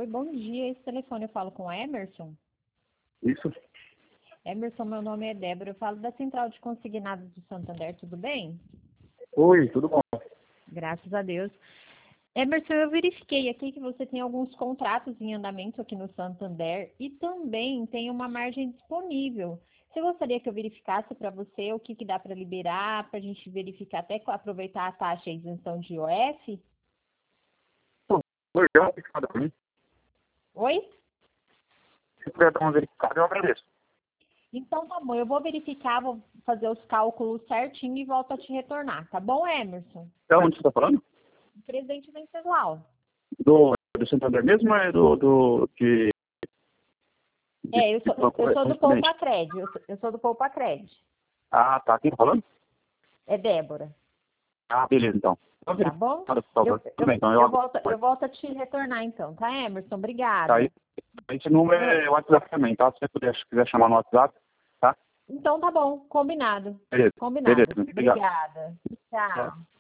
Oi, bom dia. Esse telefone eu falo com o Emerson. Isso? Emerson, meu nome é Débora. Eu falo da Central de Consignados do Santander. Tudo bem? Oi, tudo bom? Graças a Deus. Emerson, eu verifiquei aqui que você tem alguns contratos em andamento aqui no Santander e também tem uma margem disponível. Você gostaria que eu verificasse para você o que dá para liberar, para a gente verificar até aproveitar a taxa e isenção de IOF? Oi, dá uma verificada pra mim. Oi? Se puder dar uma verificada, eu agradeço. Então tá bom, eu vou verificar, vou fazer os cálculos certinho e volto a te retornar, tá bom, Emerson? Da onde você está falando? Presidente Venceslau. Do Santander mesmo ou é de Eu sou do correspondente? Poupa Cred, eu sou do Poupa Cred. Ah, tá. Quem tá falando? É Débora, Ah, beleza, então. tá bom? Por favor. Tudo bem, então. Eu volto a te retornar então, tá, Emerson? Tá Obrigada. aí. Esse número é o WhatsApp também, tá? Se você quiser chamar no WhatsApp, tá? Então tá bom, combinado. Beleza. Combinado. Beleza, obrigado. Obrigada. Tchau.